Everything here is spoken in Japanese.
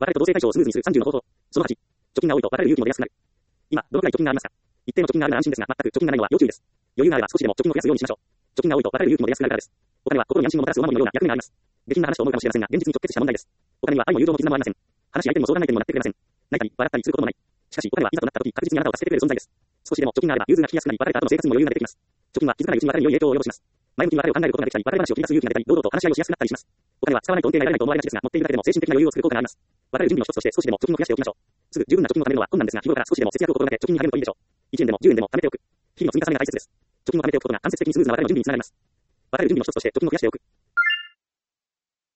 別れと同性対象をスムーズにする30の方法。その8、貯金が多いと別れる勇気も出やすくなる。今、どのくらい貯金がありますか？一定の貯金があるなら安心ですが、全く貯金がないのは要注意です。余裕があれば少しでも貯金を増やすようにしましょう。貯金が多いと別れる勇気も出やすくなるからです。お金は心に安心をもたらすお守りのような役目があります。下品な話と思うかもしれませんが、現実に直結した問題です。お金には愛も友情も絆もありません。話し相手にも相談相手にもなってくれません。泣いたり、笑ったりすることもない。しかし、お金はいざとなった時、確実にあなたを助けてくれる存在です。少しでも貯金があれば融通が利きやすくなり、別れた後の生活にも余裕が出てきます。貯金は気づかないうちに別れに良い影響を及ぼします。前向きに別れを考えることができたり、別れ話を切り出す勇気が出たり、堂々と話し合いをしやすくなったりします。お金は使わないと恩恵が得られないと思われがちですが、持っているだけでも精神的な余裕を作る効果があります。別れる準備の一つとして少しでも貯金を増やしておきましょう。すぐ十分な貯金を貯めるのは困難ですが、日頃から少しでも節約を心がけ貯金に励むといいでしょう。1円でも10円でも貯めておく。日々の積み重ねが大切です。貯金を貯めておくことが間接的にスムーズな別れの準備につながります。別れる準備の一つとして貯金を増やしておく。